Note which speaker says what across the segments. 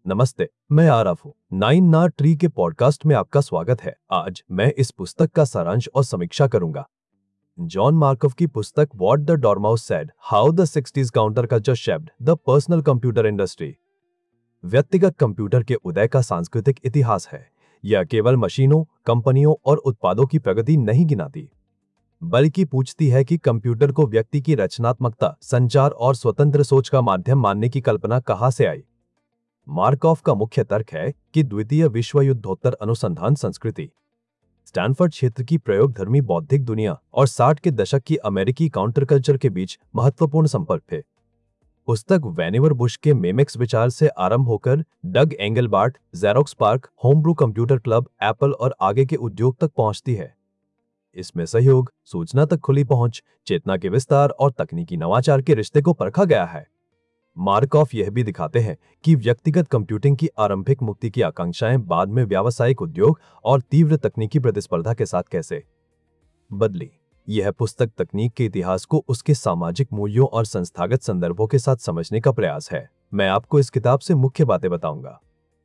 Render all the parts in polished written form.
Speaker 1: नमस्ते, मैं आरव हूँ। नाइन नार ट्री के पॉडकास्ट में आपका स्वागत है। आज मैं इस पुस्तक का सारांश और समीक्षा करूंगा। जॉन मार्कोव की पुस्तक what the dormouse said, how the 60s counter culture shaped the personal computer industry. व्यक्तिगत कंप्यूटर के उदय का सांस्कृतिक इतिहास है। यह केवल मशीनों, कंपनियों और उत्पादों की प्रगति नहीं गिनाती, बल्कि पूछती है कि कंप्यूटर को व्यक्ति की रचनात्मकता, संचार और स्वतंत्र सोच का माध्यम मानने की कल्पना कहाँ से आई। मार्कोव का मुख्य तर्क है कि द्वितीय विश्व युद्धोत्तर अनुसंधान संस्कृति, स्टैनफोर्ड क्षेत्र की प्रयोगधर्मी बौद्धिक दुनिया और 60 के दशक की अमेरिकी काउंटरकल्चर के बीच महत्वपूर्ण संपर्क थे। पुस्तक वैनिवर बुश के मेमेक्स विचार से आरंभ होकर Doug Engelbart, Xerox PARC, Homebrew Computer Club, Apple और आगे के उद्योग तक पहुंचती है। इसमें सहयोग, सूचना तक खुली पहुंच, चेतना के विस्तार और तकनीकी नवाचार के रिश्ते को परखा गया है। मार्कोव यह भी दिखाते हैं कि व्यक्तिगत कंप्यूटिंग की आरंभिक मुक्ति की आकांक्षाएं बाद में व्यावसायिक उद्योग और तीव्र तकनीकी प्रतिस्पर्धा के साथ कैसे बदली। यह पुस्तक तकनीक के इतिहास को उसके सामाजिक मूल्यों और संस्थागत संदर्भों के साथ समझने का प्रयास है। मैं आपको इस किताब से मुख्य बातें बताऊंगा।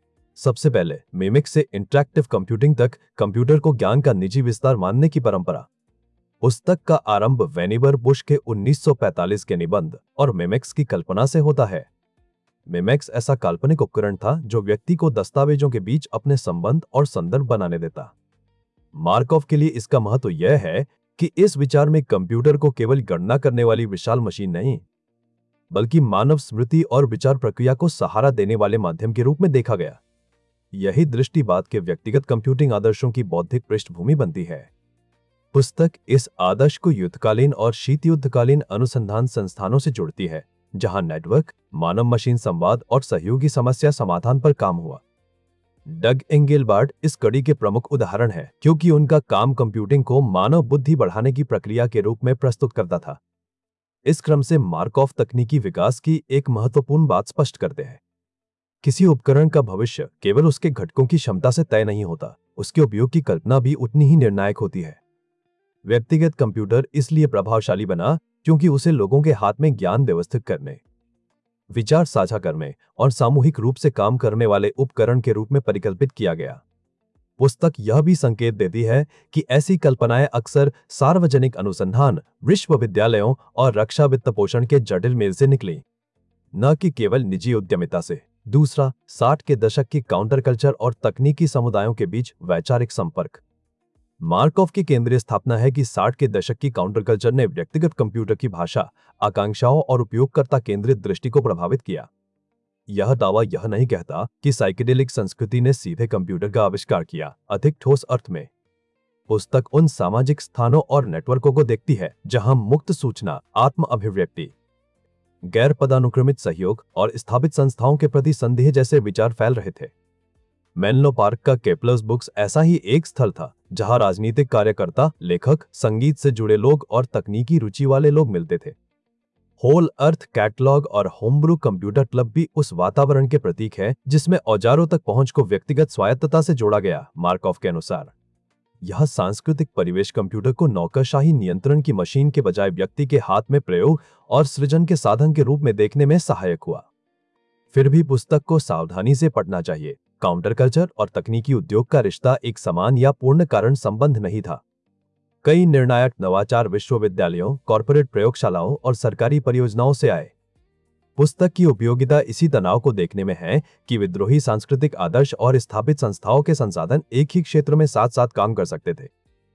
Speaker 1: सबसे पहले, मिमिक्स से इंटरैक्टिव कंप्यूटिंग तक कंप्यूटर को ज्ञान का निजी विस्तार मानने की परंपरा। पुस्तक का आरंभ वैनिवर बुश के 1945 के निबंध और मिमेक्स की कल्पना से होता है। मिमेक्स ऐसा काल्पनिक उपकरण था जो व्यक्ति को दस्तावेजों के बीच अपने संबंध और संदर्भ बनाने देता। मार्कोव के लिए इसका महत्व यह है कि इस विचार में कंप्यूटर को केवल गणना करने वाली विशाल मशीन नहीं, बल्कि मानव स्मृति और विचार प्रक्रिया को सहारा देने वाले माध्यम के रूप में देखा गया। यही दृष्टि बाद के व्यक्तिगत कंप्यूटिंग आदर्शों की बौद्धिक पृष्ठभूमि बनती है। पुस्तक इस आदर्श को युद्धकालीन और शीत युद्धकालीन अनुसंधान संस्थानों से जोड़ती है, जहां नेटवर्क, मानव मशीन संवाद और सहयोगी समस्या समाधान पर काम हुआ। डग एंगलबार्ट इस कड़ी के प्रमुख उदाहरण है, क्योंकि उनका काम कंप्यूटिंग को मानव बुद्धि बढ़ाने की प्रक्रिया के रूप में प्रस्तुत करता था। इस क्रम से मार्कोव तकनीकी विकास की एक महत्वपूर्ण बात स्पष्ट करते हैं। किसी उपकरण का भविष्य केवल उसके घटकों की क्षमता से तय नहीं होता, उसके उपयोग की कल्पना भी उतनी ही निर्णायक होती है। व्यक्तिगत कंप्यूटर इसलिए प्रभावशाली बना क्योंकि उसे लोगों के हाथ में ज्ञान व्यवस्थित करने, विचार साझा करने और सामूहिक रूप से काम करने वाले उपकरण के रूप में परिकल्पित किया गया। पुस्तक यह भी संकेत देती है कि ऐसी कल्पनाएं अक्सर सार्वजनिक अनुसंधान, विश्वविद्यालयों और रक्षा वित्त पोषण के जटिल मेल से निकली, न कि केवल निजी उद्यमिता से। दूसरा, 60 के दशक की काउंटर कल्चर और तकनीकी समुदायों के बीच वैचारिक संपर्क। मार्कोव की केंद्रीय स्थापना है कि 60 के दशक की काउंटर कल्चर ने व्यक्तिगत कंप्यूटर की भाषा, आकांक्षाओं और उपयोगकर्ता केंद्रित दृष्टि को प्रभावित किया। यह दावा यह नहीं कहता कि साइकेडेलिक संस्कृति ने सीधे कंप्यूटर का आविष्कार किया, अधिक ठोस अर्थ में। पुस्तक उन सामाजिक स्थानों और नेटवर्कों को देखती है जहां मुक्त सूचना, आत्म अभिव्यक्ति, गैर पदानुक्रमित सहयोग और स्थापित संस्थाओं के प्रति संदेह जैसे विचार फैल रहे थे। मेनलो पार्क का केपलर्स बुक्स ऐसा ही एक स्थल था जहां राजनीतिक कार्यकर्ता, लेखक, संगीत से जुड़े लोग और तकनीकी रुचि वाले लोग मिलते थे। होल अर्थ कैटलॉग और होमब्रू कंप्यूटर क्लब भी उस वातावरण के प्रतीक है जिसमें औजारों तक पहुंच को व्यक्तिगत स्वायत्तता से जोड़ा गया। मार्कोव के अनुसार यह सांस्कृतिक परिवेश कंप्यूटर को नौकरशाही नियंत्रण की मशीन के बजाय व्यक्ति के हाथ में प्रयोग और सृजन के साधन के रूप में देखने में सहायक हुआ। फिर भी पुस्तक को सावधानी से पढ़ना चाहिए। काउंटर कल्चर और तकनीकी उद्योग का रिश्ता एक समान या पूर्ण कारण संबंध नहीं था। कई निर्णायक नवाचार विश्वविद्यालयों, कॉर्पोरेट प्रयोगशालाओं और सरकारी परियोजनाओं से आए। पुस्तक की उपयोगिता इसी तनाव को देखने में है कि विद्रोही सांस्कृतिक आदर्श और स्थापित संस्थाओं के संसाधन एक ही क्षेत्र में साथ साथ काम कर सकते थे।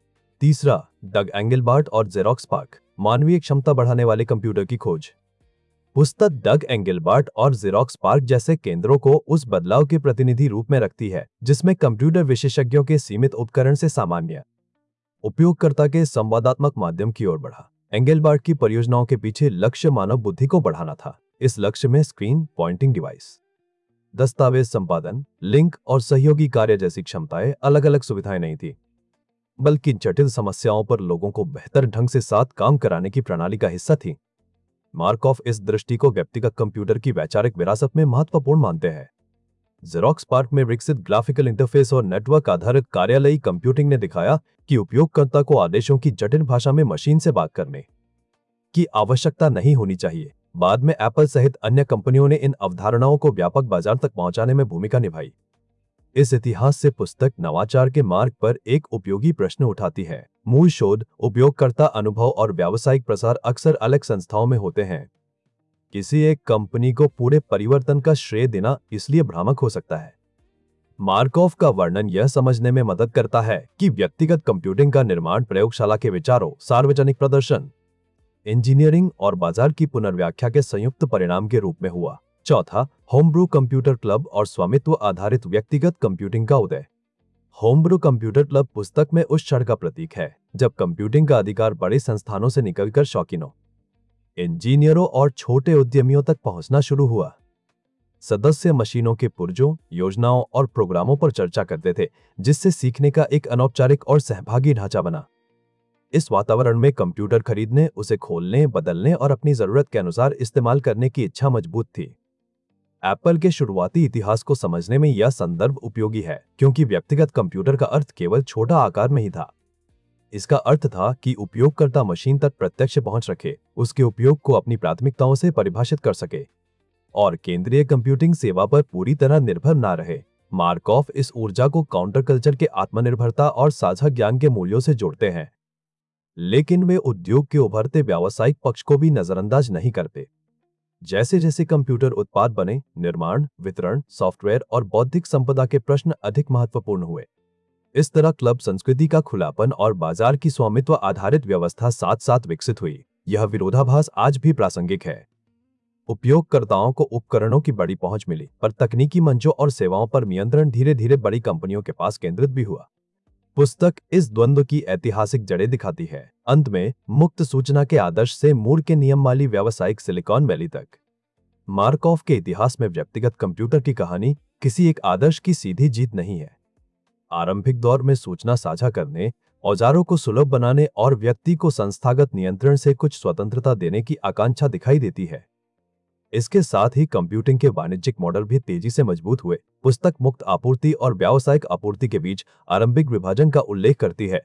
Speaker 1: तीसरा, डग एंगलबार्ट और जेरोक्स पार्क, मानवीय क्षमता बढ़ाने वाले कंप्यूटर की खोज। पुस्तक डग एंगलबार्ट और जेरोक्स पार्क जैसे केंद्रों को उस बदलाव के प्रतिनिधि रूप में रखती है जिसमें कंप्यूटर विशेषज्ञों के सीमित उपकरण से सामान्य उपयोगकर्ता के संवादात्मक माध्यम की ओर बढ़ा। एंगलबार्ट की परियोजनाओं के पीछे लक्ष्य मानव बुद्धि को बढ़ाना था। इस लक्ष्य में स्क्रीन, पॉइंटिंग डिवाइस, दस्तावेज संपादन, लिंक और सहयोगी कार्य जैसी क्षमताएं अलग अलग सुविधाएं नहीं थी, बल्कि जटिल समस्याओं पर लोगों को बेहतर ढंग से साथ काम कराने की प्रणाली का हिस्सा थी। मार्कोव इस दृष्टि को व्यक्तिगत कंप्यूटर की वैचारिक विरासत में महत्वपूर्ण मानते हैं। जेरोक्स पार्क में विकसित ग्राफिकल इंटरफेस और नेटवर्क आधारित कार्यालयी कंप्यूटिंग ने दिखाया कि उपयोगकर्ता को आदेशों की जटिल भाषा में मशीन से बात करने की आवश्यकता नहीं होनी चाहिए। बाद में एप्पल सहित अन्य कंपनियों ने इन अवधारणाओं को व्यापक बाजार तक पहुंचाने में भूमिका निभाई। इस इतिहास से पुस्तक नवाचार के मार्ग पर एक उपयोगी प्रश्न उठाती है। मूल शोध, उपयोगकर्ता अनुभव और व्यावसायिक प्रसार अक्सर अलग संस्थाओं में होते हैं। किसी एक कंपनी को पूरे परिवर्तन का श्रेय देना इसलिए भ्रामक हो सकता है। मार्कोव का वर्णन यह समझने में मदद करता है कि व्यक्तिगत कंप्यूटिंग का निर्माण प्रयोगशाला के विचारों, सार्वजनिक प्रदर्शन, इंजीनियरिंग और बाजार की पुनर्व्याख्या के संयुक्त परिणाम के रूप में हुआ। चौथा, होमब्रू कंप्यूटर क्लब और स्वामित्व आधारित व्यक्तिगत कंप्यूटिंग का उदय। होमब्रू कंप्यूटर क्लब पुस्तक में उस क्षण का प्रतीक है जब कंप्यूटिंग का अधिकार बड़े संस्थानों से निकलकर शौकीनों, इंजीनियरों और छोटे उद्यमियों तक पहुंचना शुरू हुआ। सदस्य मशीनों के पुर्जों, योजनाओं और प्रोग्रामों पर चर्चा करते थे, जिससे सीखने का एक अनौपचारिक और सहभागी ढांचा बना। इस वातावरण में कंप्यूटर खरीदने, उसे खोलने, बदलने और अपनी जरूरत के अनुसार इस्तेमाल करने की इच्छा मजबूत थी। एप्पल के शुरुआती इतिहास को समझने में यह संदर्भ उपयोगी है, क्योंकि व्यक्तिगत कंप्यूटर का अर्थ केवल छोटा आकार में ही था। इसका अर्थ था कि उपयोगकर्ता मशीन तक प्रत्यक्ष पहुंच रखे, उसके उपयोग को अपनी प्राथमिकताओं से परिभाषित कर सके और केंद्रीय कंप्यूटिंग सेवा पर पूरी तरह निर्भर ना रहे। मार्कोव इस ऊर्जा को काउंटर कल्चर के आत्मनिर्भरता और साझा ज्ञान के मूल्यों से जोड़ते हैं, लेकिन वे उद्योग के उभरते व्यावसायिक पक्ष को भी नजरअंदाज नहीं करते। जैसे जैसे कंप्यूटर उत्पाद बने, निर्माण, वितरण, सॉफ्टवेयर और बौद्धिक संपदा के प्रश्न अधिक महत्वपूर्ण हुए। इस तरह क्लब संस्कृति का खुलापन और बाजार की स्वामित्व आधारित व्यवस्था साथ साथ विकसित हुई। यह विरोधाभास आज भी प्रासंगिक है। उपयोगकर्ताओं को उपकरणों की बड़ी पहुंच मिली, पर तकनीकी मंचों और सेवाओं पर नियंत्रण धीरे धीरे बड़ी कंपनियों के पास केंद्रित भी हुआ। पुस्तक इस द्वंद्व की ऐतिहासिक जड़ें दिखाती है। अंत में मुक्त सूचना के आदर्श से मूर के नियम वाली व्यावसायिक सिलिकॉन वैली तक, मार्कोव के इतिहास में व्यक्तिगत कंप्यूटर की कहानी किसी एक आदर्श की सीधी जीत नहीं है। आरंभिक दौर में सूचना साझा करने, औजारों को सुलभ बनाने और व्यक्ति को संस्थागत नियंत्रण से कुछ स्वतंत्रता देने की आकांक्षा दिखाई देती है। इसके साथ ही कंप्यूटिंग के वाणिज्यिक मॉडल भी तेजी से मजबूत हुए। पुस्तक मुक्त आपूर्ति और व्यावसायिक आपूर्ति के बीच आरंभिक विभाजन का उल्लेख करती है।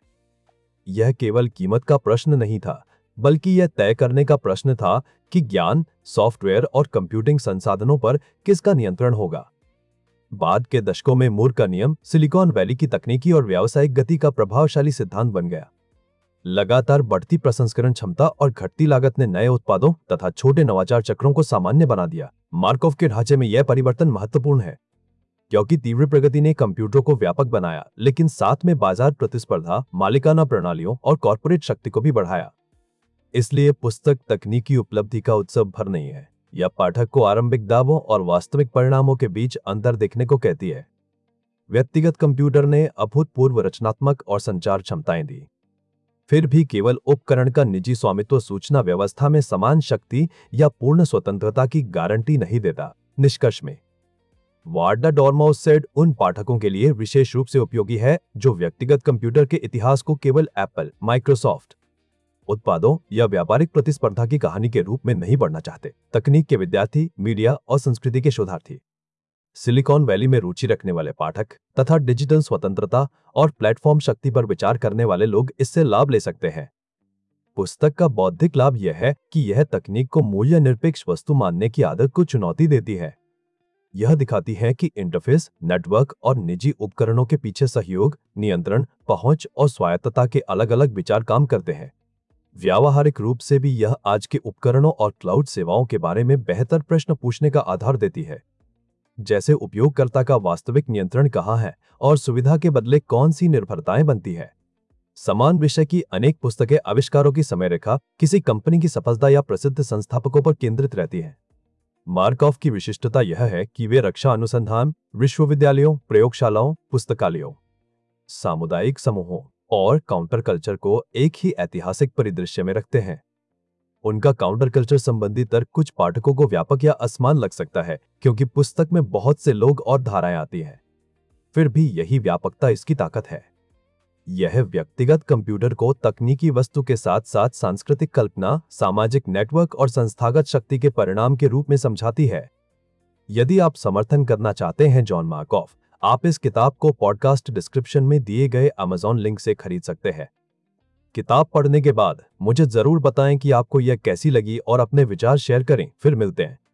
Speaker 1: यह केवल कीमत का प्रश्न नहीं था, बल्कि यह तय करने का प्रश्न था कि ज्ञान, सॉफ्टवेयर और कंप्यूटिंग संसाधनों पर किसका नियंत्रण होगा। बाद के दशकों में मूर का नियम सिलिकॉन वैली की तकनीकी और व्यावसायिक गति का प्रभावशाली सिद्धांत बन गया। लगातार बढ़ती प्रसंस्करण क्षमता और घटती लागत ने नए उत्पादों तथा छोटे नवाचार चक्रों को सामान्य बना दिया। मार्कोव के ढांचे में यह परिवर्तन महत्वपूर्ण है, क्योंकि तीव्र प्रगति ने कंप्यूटरों को व्यापक बनाया, लेकिन साथ में बाजार प्रतिस्पर्धा, मालिकाना प्रणालियों और कॉर्पोरेट शक्ति को भी बढ़ाया। इसलिए पुस्तक तकनीकी उपलब्धि का उत्सव भर नहीं है। यह पाठक को आरंभिक दावों और वास्तविक परिणामों के बीच अंतर देखने को कहती है। व्यक्तिगत कंप्यूटर ने अभूतपूर्व रचनात्मक और संचार क्षमताएं दी, फिर भी केवल उपकरण का निजी स्वामित्व सूचना व्यवस्था में समान शक्ति या पूर्ण स्वतंत्रता की गारंटी नहीं देता। निष्कर्ष में व्हाट द डॉर्माउस सेड उन पाठकों के लिए विशेष रूप से उपयोगी है जो व्यक्तिगत कंप्यूटर के इतिहास को केवल एप्पल, माइक्रोसॉफ्ट उत्पादों या व्यापारिक प्रतिस्पर्धा की कहानी के रूप में नहीं पढ़ना चाहते। तकनीक के विद्यार्थी, मीडिया और संस्कृति के शोधार्थी, सिलिकॉन वैली में रुचि रखने वाले पाठक तथा डिजिटल स्वतंत्रता और प्लेटफॉर्म शक्ति पर विचार करने वाले लोग इससे लाभ ले सकते हैं। पुस्तक का बौद्धिक लाभ यह है कि यह तकनीक को मूल्य निरपेक्ष वस्तु मानने की आदत को चुनौती देती है। यह दिखाती है कि इंटरफेस, नेटवर्क और निजी उपकरणों के पीछे सहयोग, नियंत्रण, पहुंच और स्वायत्तता के अलग-अलग विचार काम करते हैं। व्यावहारिक रूप से भी यह आज के उपकरणों और क्लाउड सेवाओं के बारे में बेहतर प्रश्न पूछने का आधार देती है, जैसे उपयोगकर्ता का वास्तविक नियंत्रण कहाँ है और सुविधा के बदले कौन सी निर्भरताएं बनती है। समान विषय की अनेक पुस्तकें आविष्कारों की समय रेखा, किसी कंपनी की सफलता या प्रसिद्ध संस्थापकों पर केंद्रित रहती हैं। मार्कोव की विशिष्टता यह है कि वे रक्षा अनुसंधान, विश्वविद्यालयों, प्रयोगशालाओं, पुस्तकालयों, सामुदायिक समूहों और काउंटर कल्चर को एक ही ऐतिहासिक परिदृश्य में रखते हैं। उनका काउंटर कल्चर संबंधी तर्क कुछ पाठकों को व्यापक या असमान लग सकता है, क्योंकि पुस्तक में बहुत से लोग और धाराएं आती हैं। फिर भी यही व्यापकता इसकी ताकत है। यह व्यक्तिगत कंप्यूटर को तकनीकी वस्तु के साथ साथ सांस्कृतिक कल्पना, सामाजिक नेटवर्क और संस्थागत शक्ति के परिणाम के रूप में समझाती है। यदि आप समर्थन करना चाहते हैं जॉन मार्कोव, आप इस किताब को पॉडकास्ट डिस्क्रिप्शन में दिए गए अमेज़न लिंक से खरीद सकते हैं। किताब पढ़ने के बाद मुझे जरूर बताएं कि आपको यह कैसी लगी और अपने विचार शेयर करें। फिर मिलते हैं।